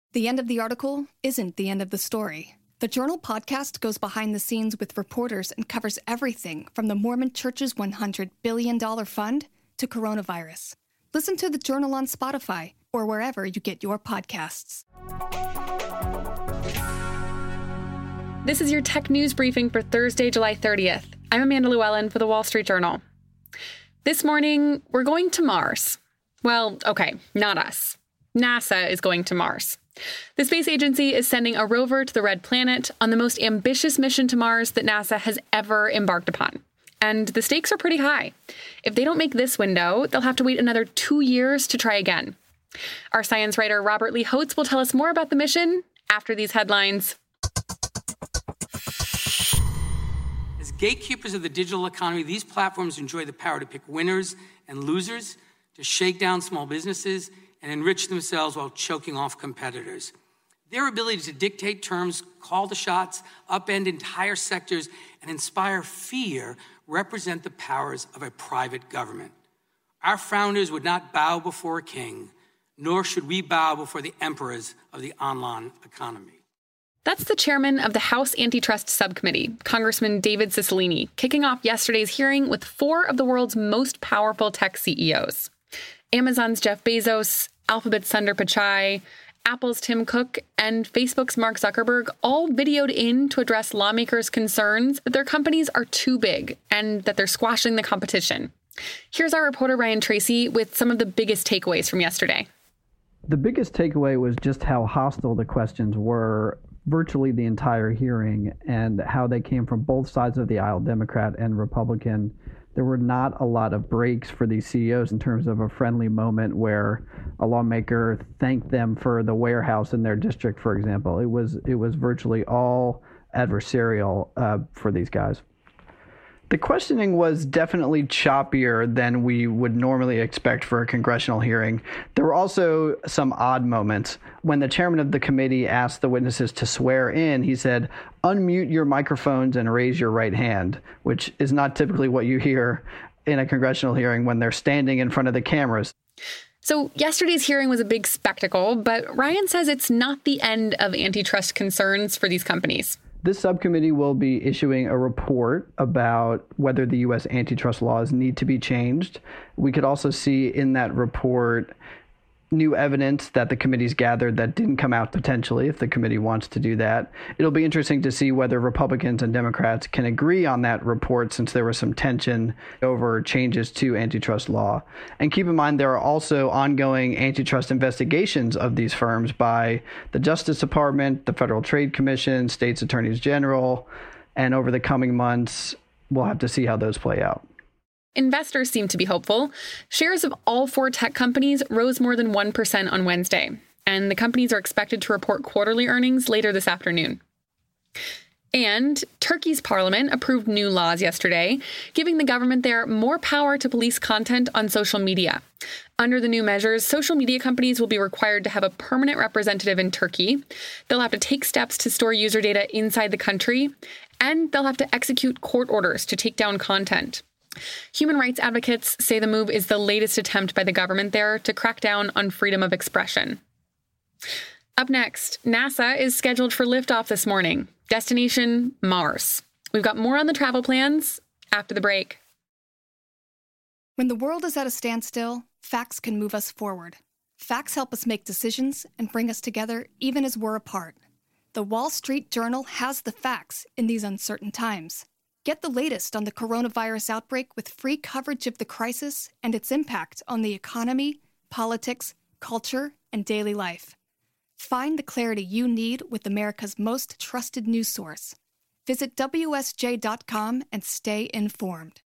The end of the article isn't the end of the story. The Journal podcast goes behind the scenes with reporters and covers everything from the Mormon Church's $100 billion fund to coronavirus. Listen to The Journal on Spotify or wherever you get your podcasts. This is your tech news briefing for Thursday, July 30th. I'm Amanda Llewellyn for The Wall Street Journal. This morning, we're going to Mars. Well, okay, not us. NASA is going to Mars. The space agency is sending a rover to the Red Planet on the most ambitious mission to Mars that NASA has ever embarked upon. And the stakes are pretty high. If they don't make this window, they'll have to wait another 2 years to try again. Our science writer Robert Lee Holtz will tell us more about the mission after these headlines. As gatekeepers of the digital economy, these platforms enjoy the power to pick winners and losers, to shake down small businesses, and enrich themselves while choking off competitors. Their ability to dictate terms, call the shots, upend entire sectors, and inspire fear represent the powers of a private government. Our founders would not bow before a king, nor should we bow before the emperors of the online economy. That's the chairman of the House Antitrust Subcommittee, Congressman David Cicilline, kicking off yesterday's hearing with 4 of the world's most powerful tech CEOs. Amazon's Jeff Bezos, Alphabet's Sundar Pichai, Apple's Tim Cook, and Facebook's Mark Zuckerberg all videoed in to address lawmakers' concerns that their companies are too big and that they're squashing the competition. Here's our reporter Ryan Tracy with some of the biggest takeaways from yesterday. The biggest takeaway was just how hostile the questions were virtually the entire hearing and how they came from both sides of the aisle, Democrat and Republican. There were not a lot of breaks for these CEOs in terms of a friendly moment where a lawmaker thanked them for the warehouse in their district, for example. It was virtually all adversarial for these guys. The questioning was definitely choppier than we would normally expect for a congressional hearing. There were also some odd moments. When the chairman of the committee asked the witnesses to swear in, he said, "Unmute your microphones and raise your right hand," which is not typically what you hear in a congressional hearing when they're standing in front of the cameras. So yesterday's hearing was a big spectacle, but Ryan says it's not the end of antitrust concerns for these companies. This subcommittee will be issuing a report about whether the U.S. antitrust laws need to be changed. We could also see in that report new evidence that the committee's gathered that didn't come out potentially if the committee wants to do that. It'll be interesting to see whether Republicans and Democrats can agree on that report since there was some tension over changes to antitrust law. And keep in mind, there are also ongoing antitrust investigations of these firms by the Justice Department, the Federal Trade Commission, states attorneys general, and over the coming months, we'll have to see how those play out. Investors seem to be hopeful. Shares of all 4 tech companies rose more than 1% on Wednesday, and the companies are expected to report quarterly earnings later this afternoon. And Turkey's parliament approved new laws yesterday, giving the government there more power to police content on social media. Under the new measures, social media companies will be required to have a permanent representative in Turkey. They'll have to take steps to store user data inside the country, and they'll have to execute court orders to take down content. Human rights advocates say the move is the latest attempt by the government there to crack down on freedom of expression. Up next, NASA is scheduled for liftoff this morning. Destination Mars. We've got more on the travel plans after the break. When the world is at a standstill, facts can move us forward. Facts help us make decisions and bring us together even as we're apart. The Wall Street Journal has the facts in these uncertain times. Get the latest on the coronavirus outbreak with free coverage of the crisis and its impact on the economy, politics, culture, and daily life. Find the clarity you need with America's most trusted news source. Visit WSJ.com and stay informed.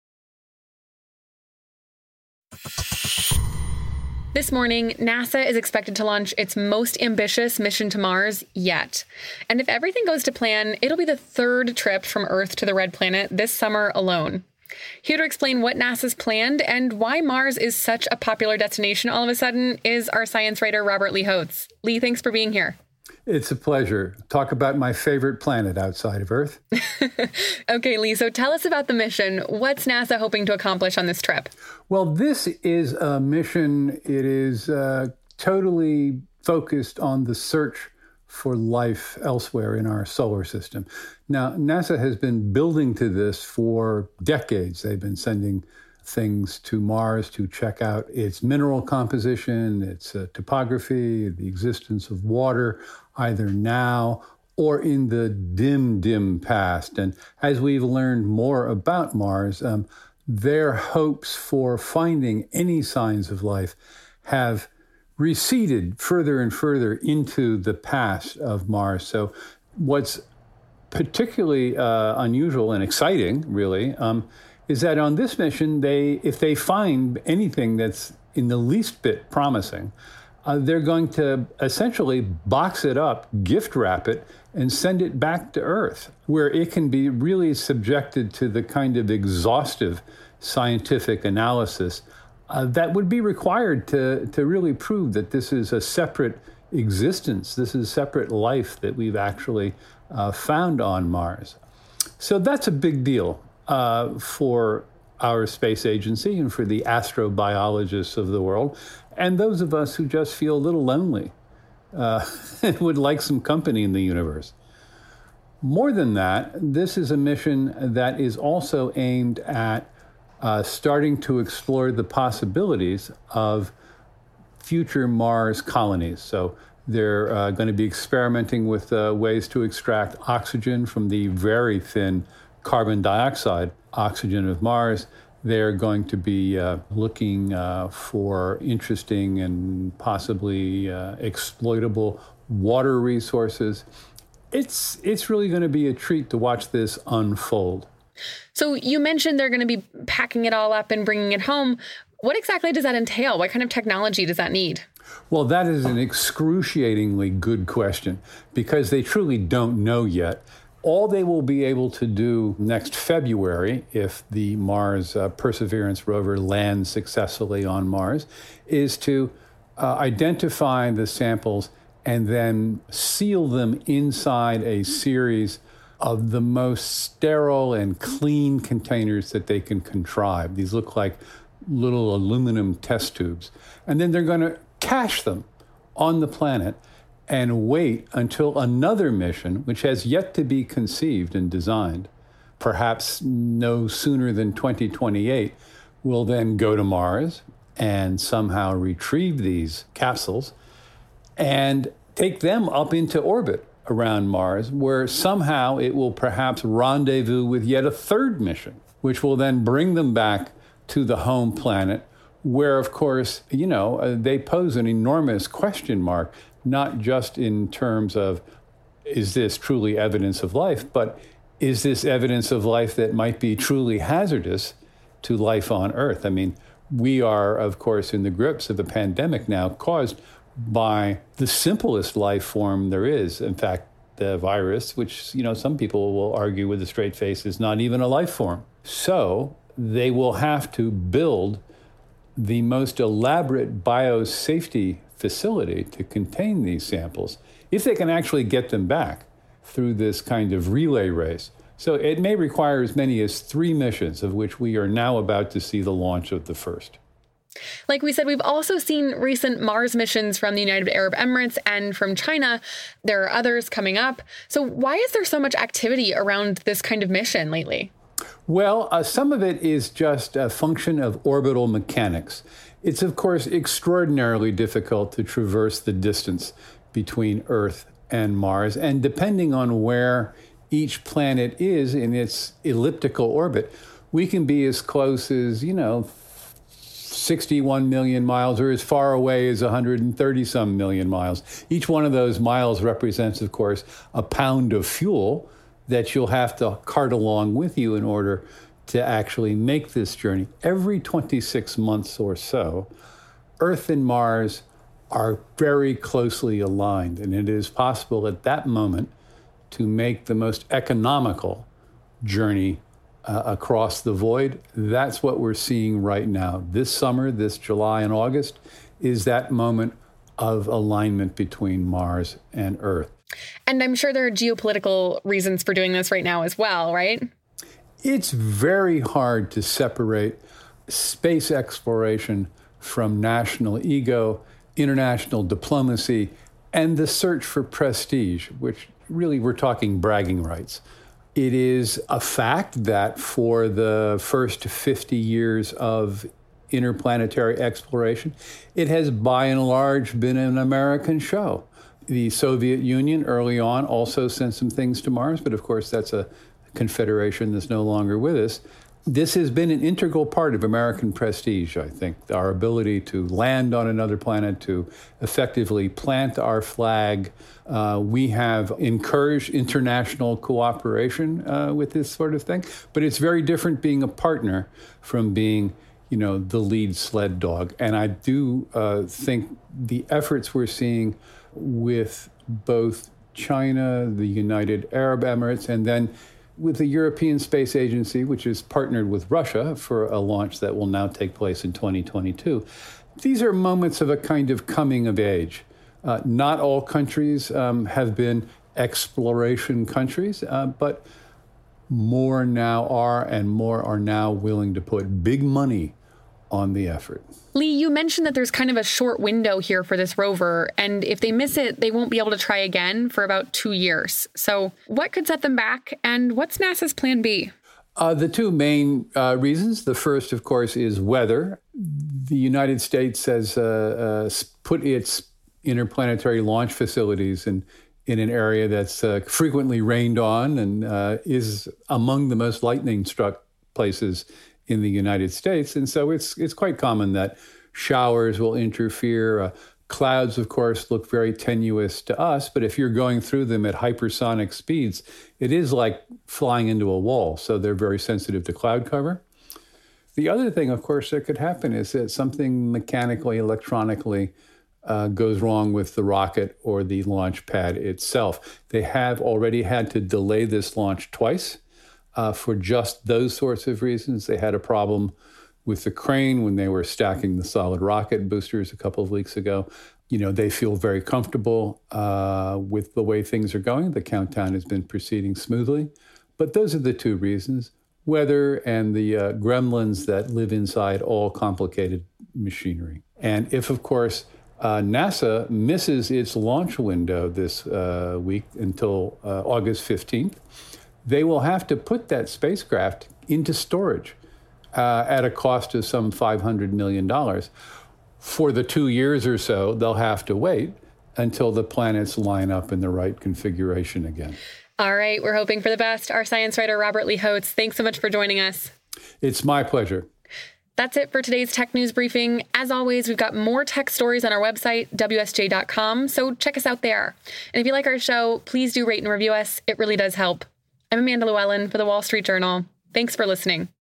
This morning, NASA is expected to launch its most ambitious mission to Mars yet. And if everything goes to plan, it'll be the 3rd trip from Earth to the Red Planet this summer alone. Here to explain what NASA's planned and why Mars is such a popular destination all of a sudden is our science writer, Robert Lee Holtz. Lee, thanks for being here. It's a pleasure. Talk about my favorite planet outside of Earth. Okay, Lee, so tell us about the mission. What's NASA hoping to accomplish on this trip? Well, this is a mission. It is totally focused on the search for life elsewhere in our solar system. Now, NASA has been building to this for decades. They've been sending things to Mars to check out its mineral composition, its topography, the existence of water, either now or in the dim past. And as we've learned more about Mars, their hopes for finding any signs of life have receded further and further into the past of Mars. So what's particularly unusual and exciting, really, is that on this mission, if they find anything that's in the least bit promising, they're going to essentially box it up, gift wrap it, and send it back to Earth, where it can be really subjected to the kind of exhaustive scientific analysis that would be required to really prove that this is a separate existence, this is separate life that we've actually found on Mars. So that's a big deal for our space agency and for the astrobiologists of the world, and those of us who just feel a little lonely and would like some company in the universe. More than that, this is a mission that is also aimed at starting to explore the possibilities of future Mars colonies. So they're going to be experimenting with ways to extract oxygen from the very thin carbon dioxide oxygen of Mars. They're going to be looking for interesting and possibly exploitable water resources. It's really going to be a treat to watch this unfold. So you mentioned they're going to be packing it all up and bringing it home. What exactly does that entail? What kind of technology does that need? Well, that is an excruciatingly good question because they truly don't know yet. All they will be able to do next February, if the Mars Perseverance rover lands successfully on Mars, is to identify the samples and then seal them inside a series of the most sterile and clean containers that they can contrive. These look like little aluminum test tubes. And then they're going to cache them on the planet and wait until another mission, which has yet to be conceived and designed, perhaps no sooner than 2028, will then go to Mars and somehow retrieve these capsules and take them up into orbit around Mars, where somehow it will perhaps rendezvous with yet a third mission, which will then bring them back to the home planet, where, of course, they pose an enormous question mark, not just in terms of, is this truly evidence of life, but is this evidence of life that might be truly hazardous to life on Earth? I mean, we are, of course, in the grips of a pandemic now caused by the simplest life form there is. In fact, the virus, which, some people will argue with a straight face is not even a life form. So they will have to build the most elaborate biosafety facility to contain these samples, if they can actually get them back through this kind of relay race. So it may require as many as 3 missions, of which we are now about to see the launch of the first. Like we said, we've also seen recent Mars missions from the United Arab Emirates and from China. There are others coming up. So why is there so much activity around this kind of mission lately? Well, some of it is just a function of orbital mechanics. It's, of course, extraordinarily difficult to traverse the distance between Earth and Mars. And depending on where each planet is in its elliptical orbit, we can be as close as, 61 million miles or as far away as 130-some million miles. Each one of those miles represents, of course, a pound of fuel that you'll have to cart along with you in order to actually make this journey. Every 26 months or so, Earth and Mars are very closely aligned, and it is possible at that moment to make the most economical journey across the void. That's what we're seeing right now. This summer, this July and August, is that moment of alignment between Mars and Earth. And I'm sure there are geopolitical reasons for doing this right now as well, right? It's very hard to separate space exploration from national ego international diplomacy and the search for prestige, which really we're talking bragging rights. It is a fact that for the first 50 years of interplanetary exploration, it has by and large been an American show. The Soviet Union early on also sent some things to Mars, but of course that's a confederation that's no longer with us. This has been an integral part of American prestige, I think, our ability to land on another planet, to effectively plant our flag. We have encouraged international cooperation with this sort of thing, but it's very different being a partner from being, the lead sled dog. And I do think the efforts we're seeing with both China, the United Arab Emirates, and then with the European Space Agency, which is partnered with Russia for a launch that will now take place in 2022. These are moments of a kind of coming of age. Not all countries have been exploration countries, but more now are, and more are now willing to put big money on the effort. Lee, you mentioned that there's kind of a short window here for this rover, and if they miss it, they won't be able to try again for about 2 years. So what could set them back, and what's NASA's plan B? The two main reasons. The first, of course, is weather. The United States has put its interplanetary launch facilities in an area that's frequently rained on and is among the most lightning-struck places in the United States. And so it's quite common that showers will interfere. Clouds, of course, look very tenuous to us, but if you're going through them at hypersonic speeds, it is like flying into a wall. So they're very sensitive to cloud cover. The other thing, of course, that could happen is that something mechanically, electronically goes wrong with the rocket or the launch pad itself. They have already had to delay this launch twice. For just those sorts of reasons. They had a problem with the crane when they were stacking the solid rocket boosters a couple of weeks ago. They feel very comfortable with the way things are going. The countdown has been proceeding smoothly. But those are the two reasons, weather and the gremlins that live inside all complicated machinery. And if, of course, NASA misses its launch window this week until August 15th, they will have to put that spacecraft into storage at a cost of some $500 million. For the 2 years or so, they'll have to wait until the planets line up in the right configuration again. All right, we're hoping for the best. Our science writer, Robert Lee Holtz, thanks so much for joining us. It's my pleasure. That's it for today's Tech News Briefing. As always, we've got more tech stories on our website, WSJ.com, so check us out there. And if you like our show, please do rate and review us. It really does help. I'm Amanda Llewellyn for The Wall Street Journal. Thanks for listening.